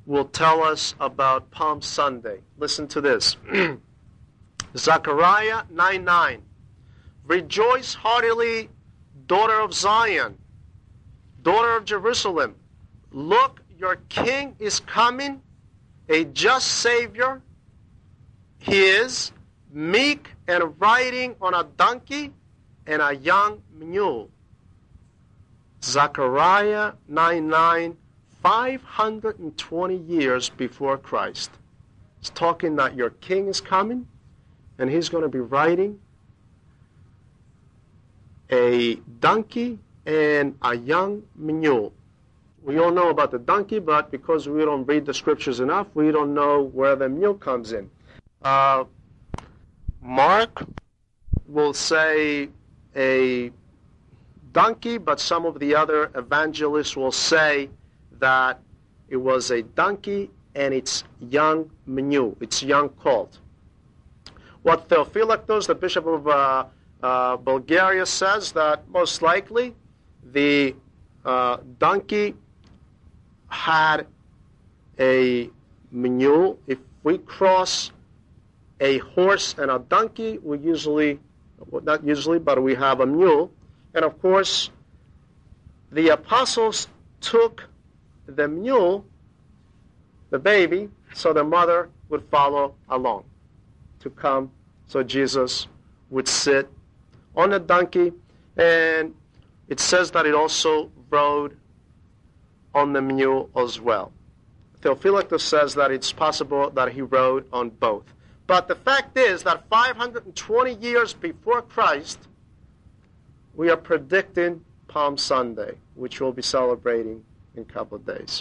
will tell us about Palm Sunday. Listen to this. Zechariah 9:9. Rejoice heartily, daughter of Zion, daughter of Jerusalem. Look, your king is coming, a just Savior. He is meek and riding on a donkey and a young mule. Zechariah 9:9, 520 years before Christ. It's talking that your king is coming, and he's going to be riding a donkey and a young mule. We all know about the donkey, but because we don't read the scriptures enough, we don't know where the mule comes in. Mark will say a donkey, but some of the other evangelists will say that it was a donkey and its young mule, its young colt. What Theophylactos, the bishop of Bulgaria, says that most likely the donkey had a mule. If we cross a horse and a donkey, we usually, not usually, but we have a mule. And of course, the apostles took the mule, the baby, so the mother would follow along to come, so Jesus would sit on a donkey. And it says that it also rode on the mule as well. Theophylactus says that it's possible that he rode on both. But the fact is that 520 years before Christ, we are predicting Palm Sunday, which we'll be celebrating in a couple of days.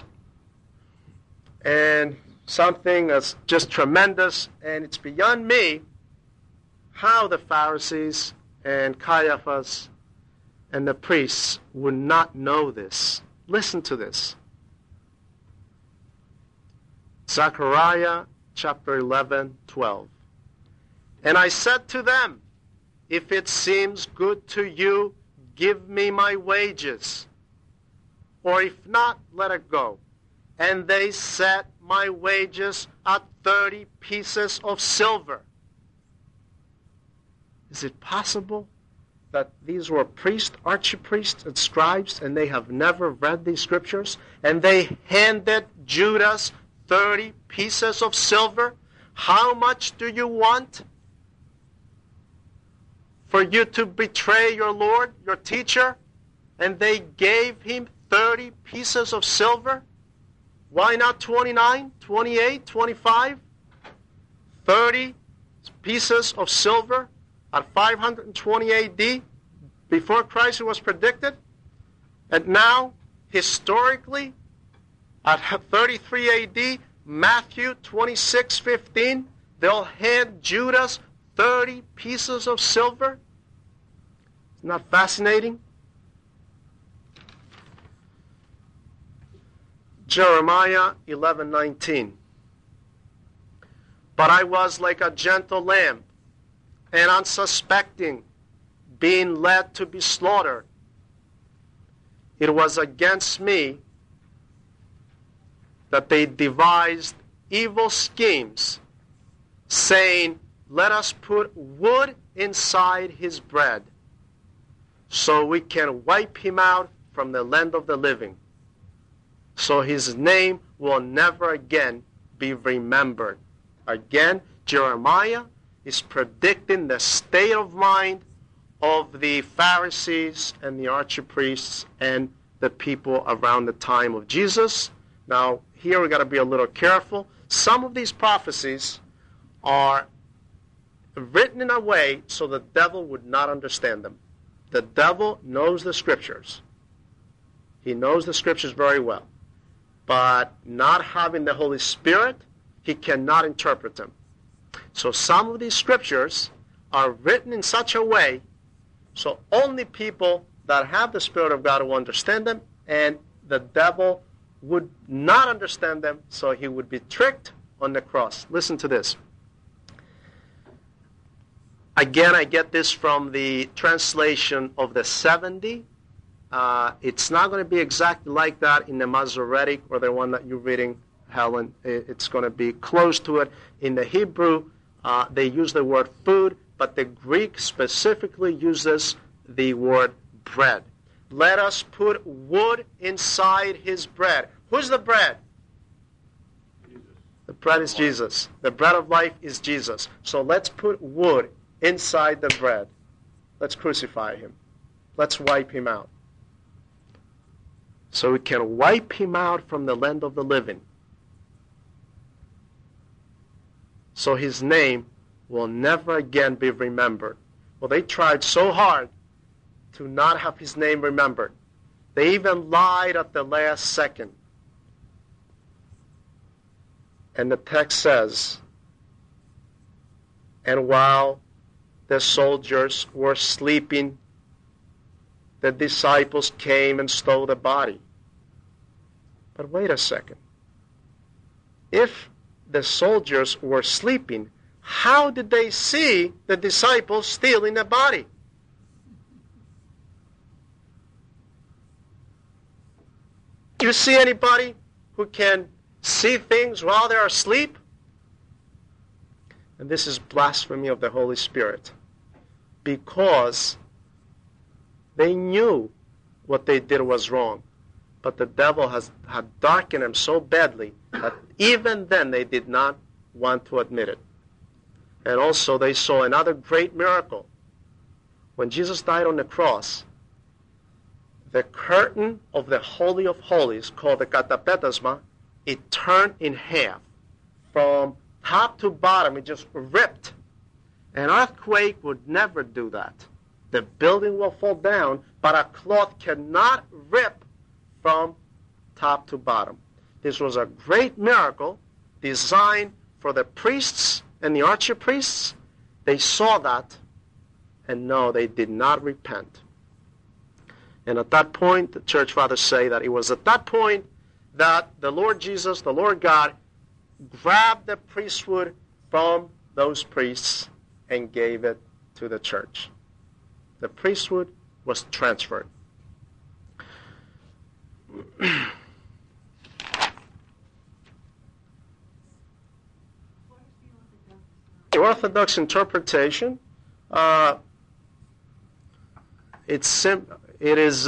And something that's just tremendous, and it's beyond me, how the Pharisees and Caiaphas and the priests would not know this. Listen to this. Zechariah chapter 11:12. And I said to them, if it seems good to you, give me my wages, or if not, let it go. And they set my wages at 30 pieces of silver. Is it possible that these were priests, archpriests, and scribes, and they have never read these scriptures, and they handed Judas 30 pieces of silver? How much do you want for you to betray your Lord, your teacher? And they gave him 30 pieces of silver. Why not 29, 28, 25? 30 pieces of silver at 520 AD, before Christ was predicted. And now, historically, at 33 AD, Matthew 26:15, they'll hand Judas 30 pieces of silver. Isn't that fascinating? Jeremiah 11:19. But I was like a gentle lamb, and unsuspecting, being led to be slaughtered. It was against me that they devised evil schemes, saying, let us put wood inside his bread, so we can wipe him out from the land of the living, so his name will never again be remembered. Again, Jeremiah is predicting the state of mind of the Pharisees and the archpriests and the people around the time of Jesus. Now, here we got to be a little careful. Some of these prophecies are written in a way so the devil would not understand them. The devil knows the scriptures. He knows the scriptures very well. But not having the Holy Spirit, he cannot interpret them. So some of these scriptures are written in such a way so only people that have the Spirit of God will understand them, and the devil would not understand them, so he would be tricked on the cross. Listen to this. Again, I get this from the translation of the 70. It's not going to be exactly like that in the Masoretic or the one that you're reading Helen. It's going to be close to it. In the Hebrew, they use the word food, but the Greek specifically uses the word bread. Let us put wood inside his bread. Who's the bread? Jesus. The bread is Jesus. The bread of life is Jesus. So let's put wood inside the bread. Let's crucify him. Let's wipe him out. So we can wipe him out from the land of the living. So his name will never again be remembered. Well, they tried so hard to not have his name remembered. They even lied at the last second. And the text says, and while the soldiers were sleeping, the disciples came and stole the body. But wait a second. If the soldiers were sleeping, how did they see the disciples stealing the body? Do you see anybody who can see things while they are asleep? And this is blasphemy of the Holy Spirit, because they knew what they did was wrong, but the devil had darkened them so badly that even then they did not want to admit it. And also they saw another great miracle. When Jesus died on the cross, the curtain of the Holy of Holies, called the katapetasma, it turned in half. From top to bottom, it just ripped. An earthquake would never do that. The building will fall down, but a cloth cannot rip from top to bottom. This was a great miracle designed for the priests and the archpriests. They saw that, and no, they did not repent. And at that point, the church fathers say that it was at that point that the Lord Jesus, the Lord God, grabbed the priesthood from those priests and gave it to the church. The priesthood was transferred. The Orthodox interpretation, it is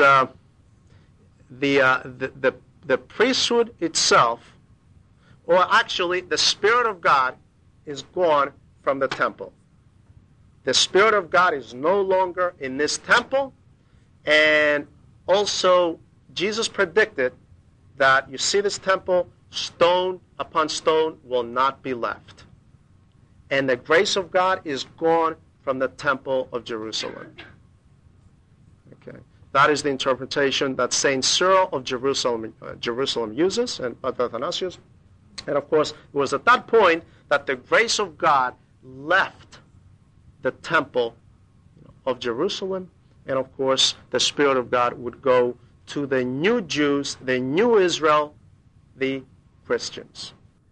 the priesthood itself, or actually the Spirit of God is gone from the temple. The Spirit of God is no longer in this temple, and also Jesus predicted that, you see this temple, stone upon stone will not be left. And the grace of God is gone from the temple of Jerusalem. Okay, that is the interpretation that Saint Cyril of Jerusalem uses, and Athanasius. And of course, it was at that point that the grace of God left the temple of Jerusalem, and of course, the Spirit of God would go to the new Jews, the new Israel, the Christians.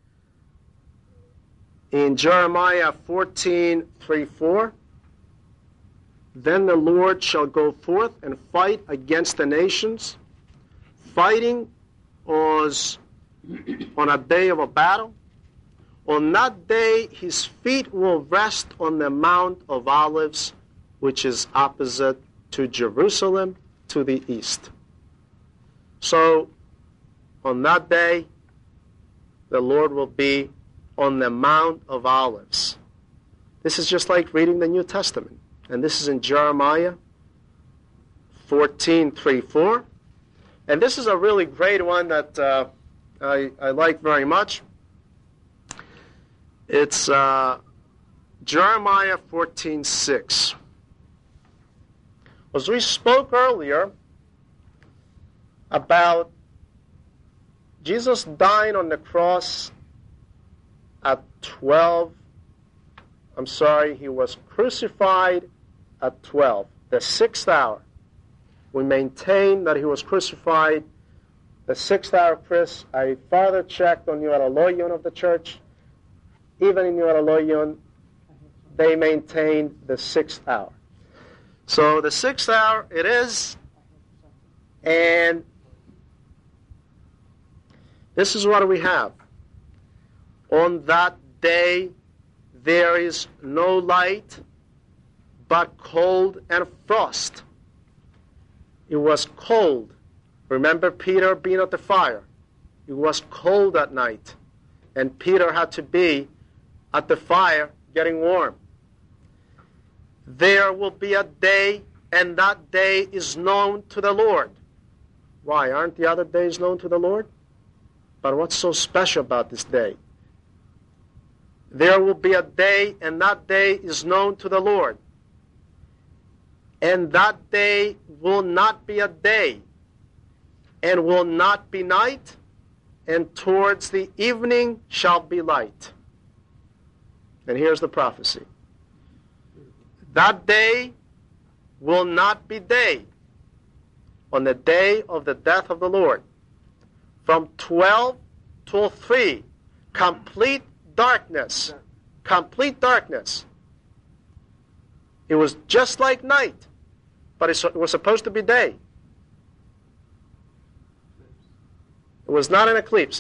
In Jeremiah 14:3-4, then the Lord shall go forth and fight against the nations. Fighting was on a day of a battle. On that day, his feet will rest on the Mount of Olives, which is opposite to Jerusalem to the east. So, on that day, the Lord will be on the Mount of Olives. This is just like reading the New Testament. And this is in Jeremiah 14:3-4. And this is a really great one that I like very much. It's Jeremiah 14:6. As we spoke earlier about Jesus dying on the cross at 12, he was crucified at 12, the 6th hour. We maintain that he was crucified the 6th hour, Chris. I further checked on your Aloyon of the church. Even in your Aloyon, they maintain the 6th hour. So the 6th hour it is, and this is what we have. On that day there is no light, but cold and frost. It was cold. Remember Peter being at the fire. It was cold at night, and Peter had to be at the fire getting warm. There will be a day, and that day is known to the Lord. Why? Aren't the other days known to the Lord? But what's so special about this day? There will be a day, and that day is known to the Lord. And that day will not be a day, and will not be night, and towards the evening shall be light. And here's the prophecy. That day will not be day on the day of the death of the Lord. From 12 till 3, complete darkness. Complete darkness. It was just like night, but it was supposed to be day. It was not an eclipse.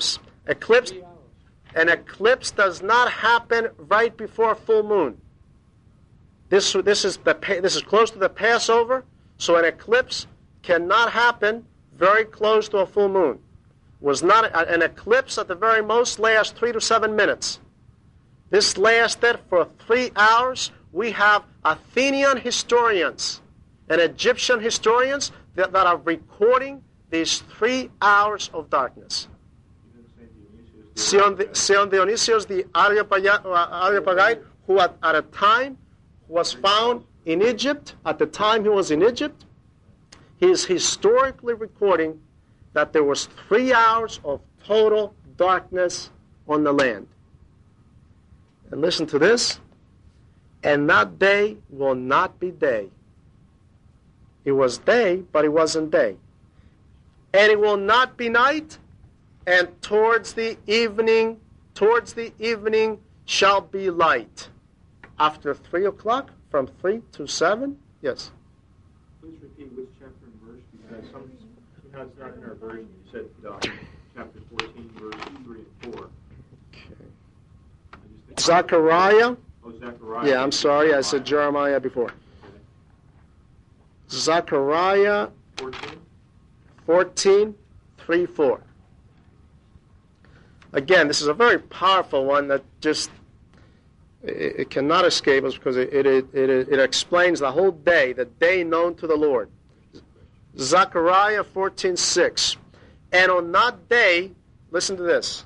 An eclipse does not happen right before full moon. This is close to the Passover, so an eclipse cannot happen very close to a full moon. Was not an eclipse at the very most lasts 3 to 7 minutes. This lasted for 3 hours. We have Athenian historians and Egyptian historians that are recording these 3 hours of darkness. Sion Dionysius the Areopagite, who at a time was found in Egypt, at the time he was in Egypt, he is historically recording that there was 3 hours of total darkness on the land. And listen to this. And that day will not be day. It was day, but it wasn't day. And it will not be night, and towards the evening shall be light. After 3 o'clock, from 3 to 7, yes. Please repeat which chapter and verse, because somehow it's not in our version. You said chapter 14, verses 3 and 4. Okay. Zechariah. Oh, Zechariah. Yeah, I'm sorry, I said Jeremiah before. Okay. Zechariah 14, 3, 4. Again, this is a very powerful one that just, it cannot escape us because it explains the whole day, the day known to the Lord. Zechariah 14:6. And on that day, listen to this.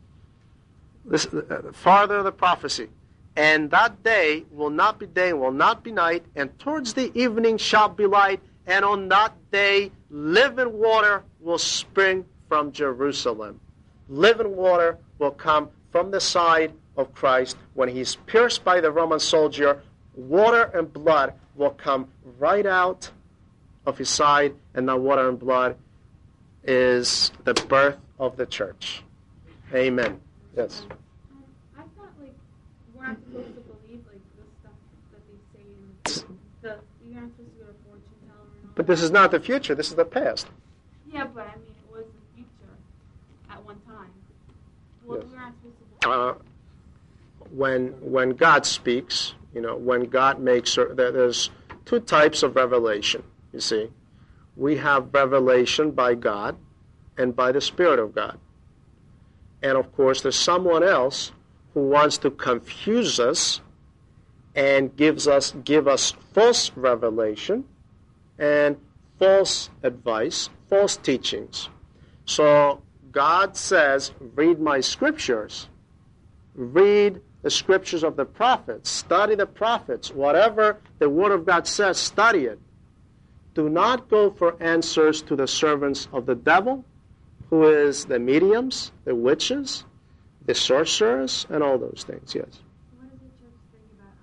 Farther the prophecy. And that day will not be day, will not be night, and towards the evening shall be light, and on that day living water will spring from Jerusalem. Living water will come from the side of Christ. When he's pierced by the Roman soldier, water and blood will come right out of his side, and that water and blood is the birth of the church. Amen. Yes. I thought, we're not supposed to believe, the stuff that they say you're not supposed to go to fortune teller and all. But this is not the future. This is the past. Yeah, but it was the future at one time. Well, Yes. we're not supposed to believe. When God speaks, when God makes, there's two types of revelation, you see. We have revelation by God and by the Spirit of God. And of course, there's someone else who wants to confuse us and give us false revelation and false advice, false teachings. So God says, read my scriptures. Read the scriptures of the prophets. Study the prophets. Whatever the Word of God says, study it. Do not go for answers to the servants of the devil, who is the mediums, the witches, the sorcerers, and all those things, yes. What does the church think about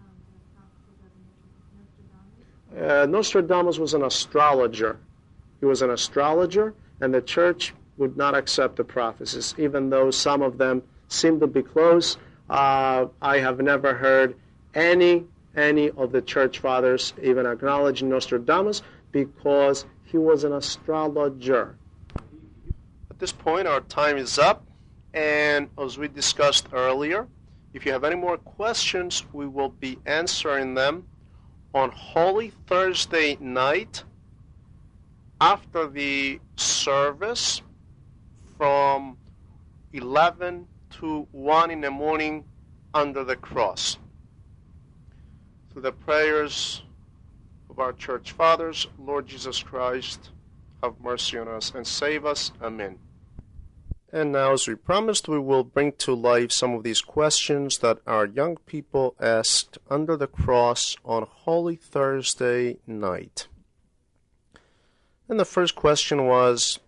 the prophecies of Nostradamus was an astrologer. He was an astrologer, and the church would not accept the prophecies, even though some of them seem to be close. I have never heard any of the church fathers even acknowledging Nostradamus because he was an astrologer. At this point, our time is up, And as we discussed earlier, if you have any more questions, we will be answering them on Holy Thursday night after the service from 11 to 1 in the morning under the cross. Through the prayers of our church fathers, Lord Jesus Christ, have mercy on us and save us. Amen. And now, as we promised, we will bring to life some of these questions that our young people asked under the cross on Holy Thursday night. And the first question was,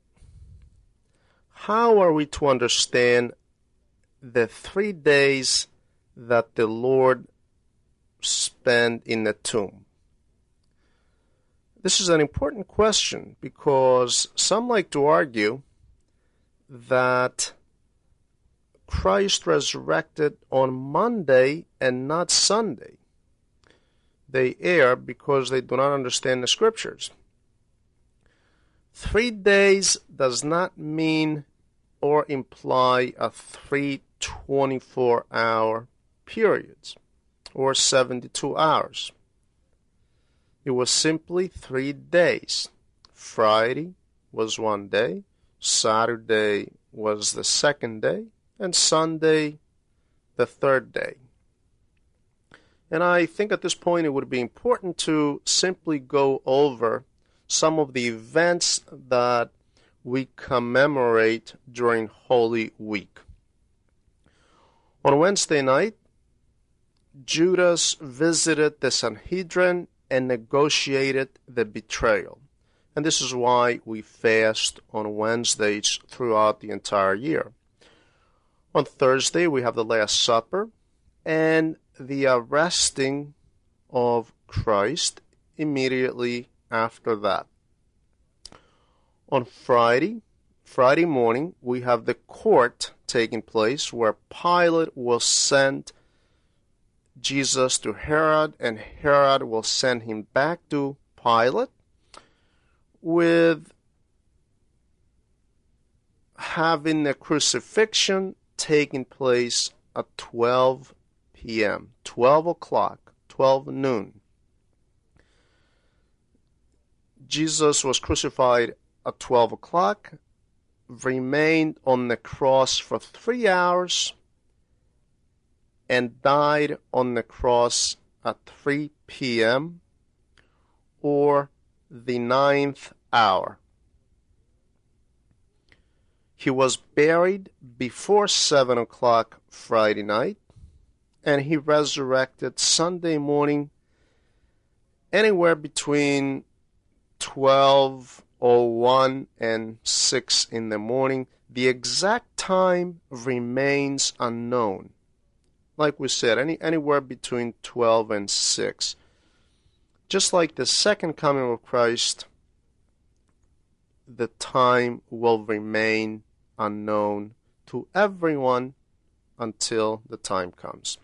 how are we to understand the 3 days that the Lord spent in the tomb? This is an important question because some like to argue that Christ resurrected on Monday and not Sunday. They err because they do not understand the scriptures. 3 days does not mean or imply a 3 24-hour periods or 72 hours. It was simply 3 days. Friday was 1 day, Saturday was the second day, and Sunday the third day. And I think at this point it would be important to simply go over some of the events that we commemorate during Holy Week. On Wednesday night, Judas visited the Sanhedrin and negotiated the betrayal. And this is why we fast on Wednesdays throughout the entire year. On Thursday, we have the Last Supper and the arresting of Christ immediately after that. On Friday morning, we have the court taking place where Pilate will send Jesus to Herod, and Herod will send him back to Pilate, with having the crucifixion taking place at 12 p.m., 12 o'clock, 12 noon. Jesus was crucified at 12 o'clock, remained on the cross for 3 hours, and died on the cross at 3 p.m. or the 9th hour. He was buried before 7 o'clock Friday night, and he resurrected Sunday morning anywhere between 12:01 and 6 in the morning. The exact time remains unknown. Like we said, anywhere between 12 and 6. Just like the second coming of Christ, the time will remain unknown to everyone until the time comes.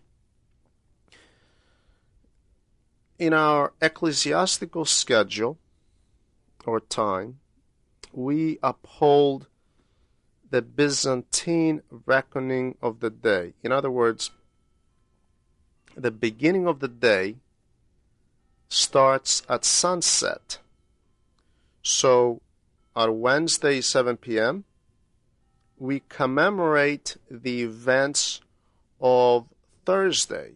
In our ecclesiastical schedule or time, we uphold the Byzantine reckoning of the day. In other words, the beginning of the day starts at sunset. So on Wednesday, 7 p.m., we commemorate the events of Thursday.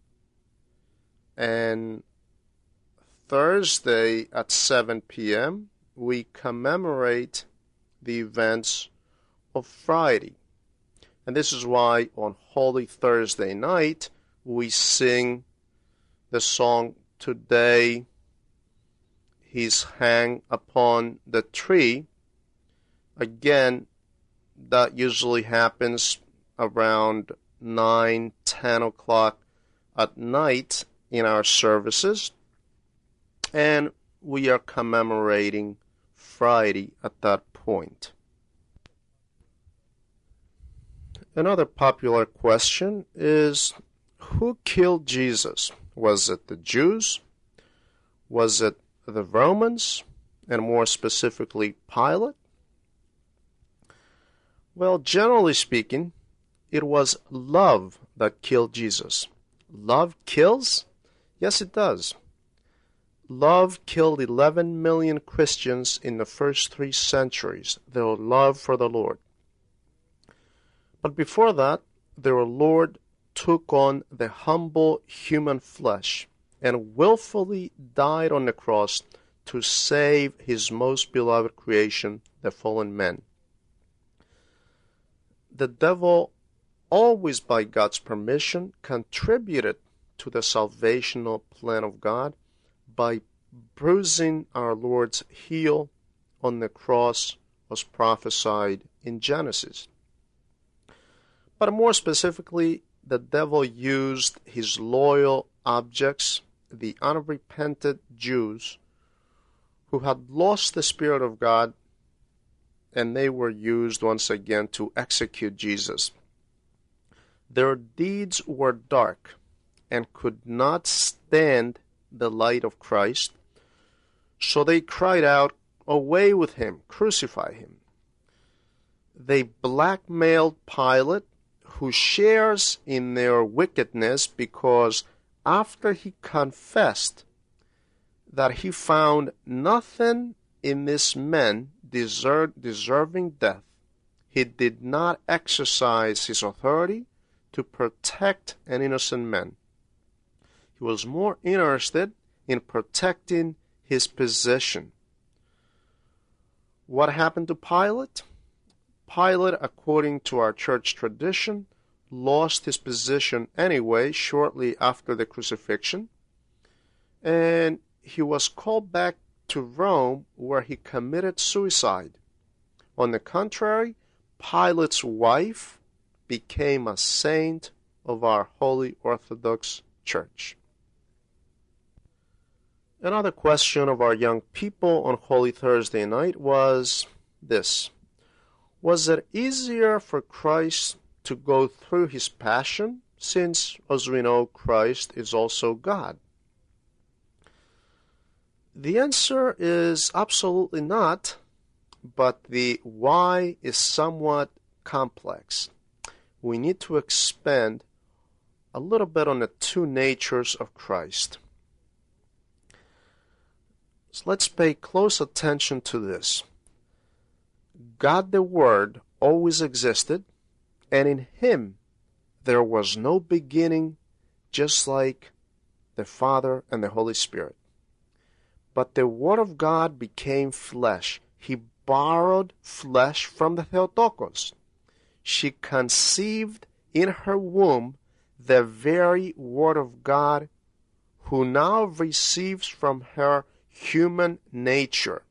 And Thursday at 7 p.m., we commemorate the events of Friday. And this is why on Holy Thursday night, we sing the song, "Today He's hang upon the tree." Again, that usually happens around 9, 10 o'clock at night in our services. And we are commemorating Friday at that point. Another popular question is, who killed Jesus? Was it the Jews? Was it the Romans? And more specifically, Pilate? Well, generally speaking, it was love that killed Jesus. Love kills? Yes, it does. Love killed 11 million Christians in the first 3 centuries, their love for the Lord. But before that, their Lord took on the humble human flesh and willfully died on the cross to save his most beloved creation, the fallen man. The devil, always by God's permission, contributed to the salvational plan of God by bruising our Lord's heel on the cross as prophesied in Genesis. But more specifically, the devil used his loyal objects, the unrepentant Jews, who had lost the Spirit of God, and they were used once again to execute Jesus. Their deeds were dark and could not stand the light of Christ, so they cried out, "Away with him, crucify him." They blackmailed Pilate, who shares in their wickedness because after he confessed that he found nothing in this man deserving death, he did not exercise his authority to protect an innocent man. He was more interested in protecting his position. What happened to Pilate? Pilate, according to our church tradition, lost his position anyway shortly after the crucifixion, and he was called back to Rome, where he committed suicide. On the contrary, Pilate's wife became a saint of our Holy Orthodox Church. Another question of our young people on Holy Thursday night was this: was it easier for Christ to go through his passion, since, as we know, Christ is also God? The answer is absolutely not, but the why is somewhat complex. We need to expand a little bit on the 2 natures of Christ. So let's pay close attention to this. God the Word always existed, and in him there was no beginning, just like the Father and the Holy Spirit. But the Word of God became flesh. He borrowed flesh from the Theotokos. She conceived in her womb the very Word of God, who now receives from her human nature.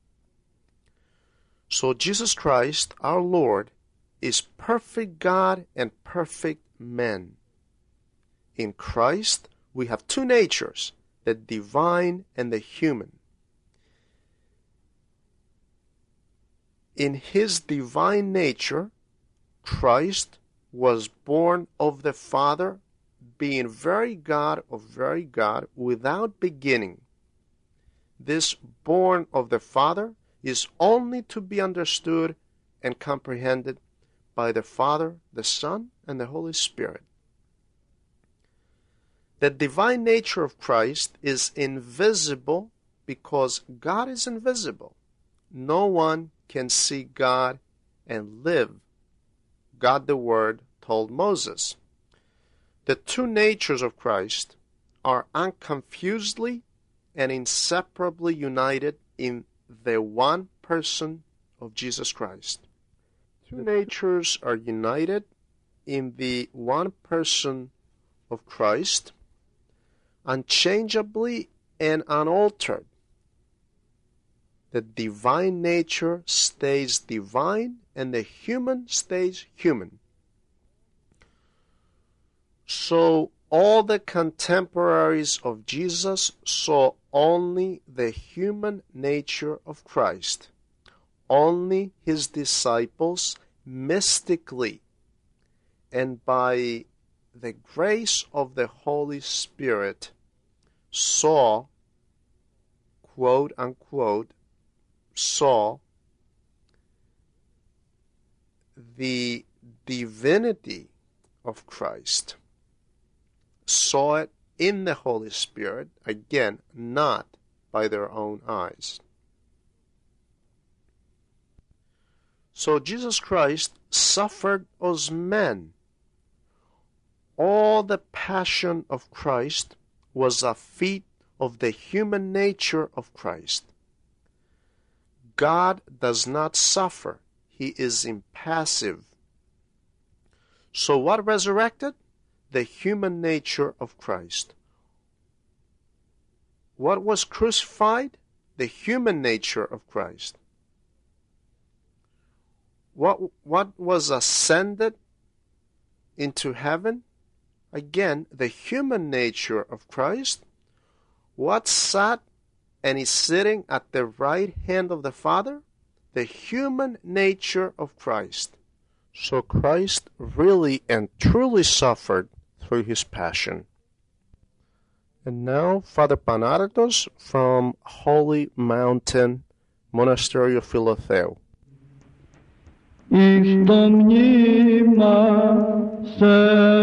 So Jesus Christ, our Lord, is perfect God and perfect man. In Christ, we have 2 natures, the divine and the human. In his divine nature, Christ was born of the Father, being very God of very God, without beginning. This born of the Father is only to be understood and comprehended by the Father, the Son, and the Holy Spirit. The divine nature of Christ is invisible because God is invisible. No one can see God and live. God the Word told Moses. The 2 natures of Christ are unconfusedly and inseparably united in the one person of Jesus Christ. 2 natures are united in the one person of Christ, unchangeably and unaltered. The divine nature stays divine and the human stays human. So all the contemporaries of Jesus saw only the human nature of Christ. Only his disciples mystically and by the grace of the Holy Spirit saw, quote unquote, saw the divinity of Christ, saw it in the Holy Spirit, again, not by their own eyes. So Jesus Christ suffered as men. All the passion of Christ was a feat of the human nature of Christ. God does not suffer. He is impassive. So what resurrected? The human nature of Christ. What was crucified? The human nature of Christ. What was ascended into heaven? Again, the human nature of Christ. What sat and is sitting at the right hand of the Father? The human nature of Christ. So Christ really and truly suffered through his passion. And now, Father Panaratos from Holy Mountain Monastery of Philotheu. Εις το μνήμα σε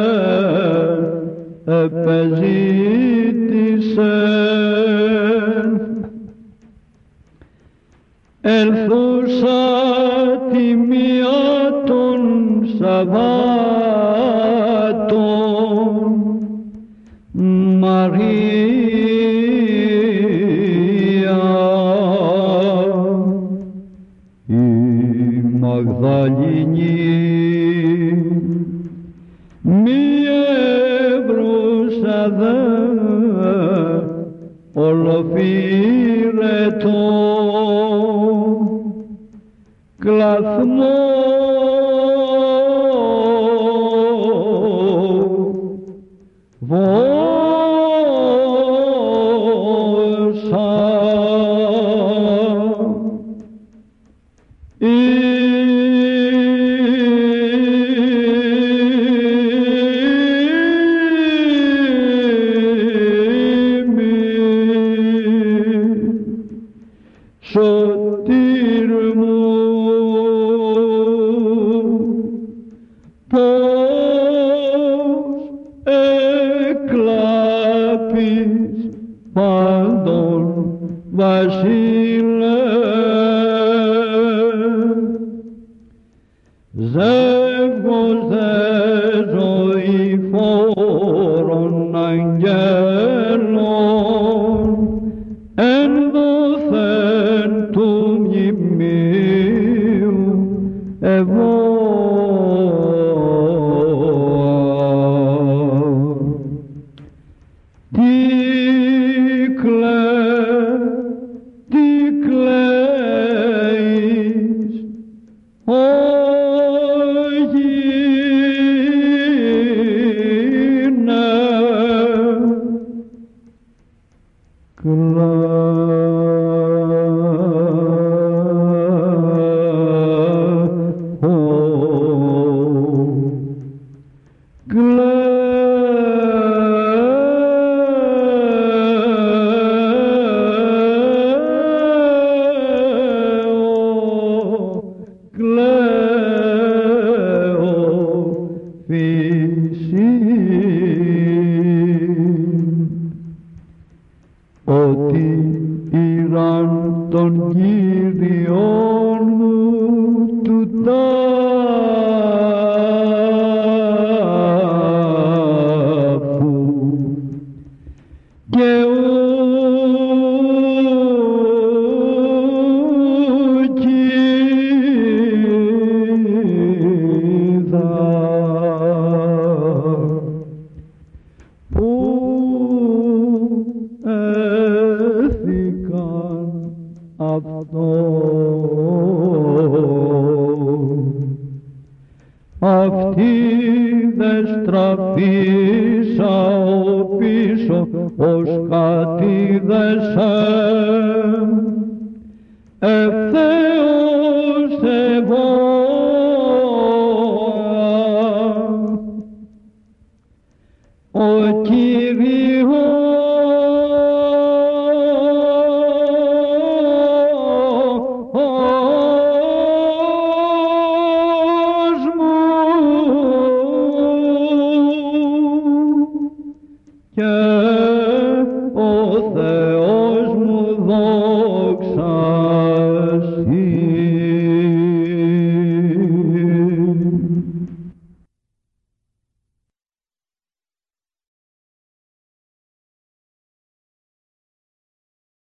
επεζήτησε, ελθούσα τη μία των Σαββάτων, Μαρία η Μαγδαληνή, μη εύρουσα δε ολοφύρετο κλαθμό βόσα. Σωτήρ μου, πώς εκλάπεις πάντων βασίλε, ζεύγος δε ζωηφόρων αγγέλων, ενδοθέν του μνημείου εγώ. Τι κλαίεις, ότι ήραν τον Κύριον μου του τάφου και ουκ είδα που έθηκαν αυτό. Αυτή δε στραφήσα πίσω ως κατήδεσε ευθέως εγώ. Ο Κύριος και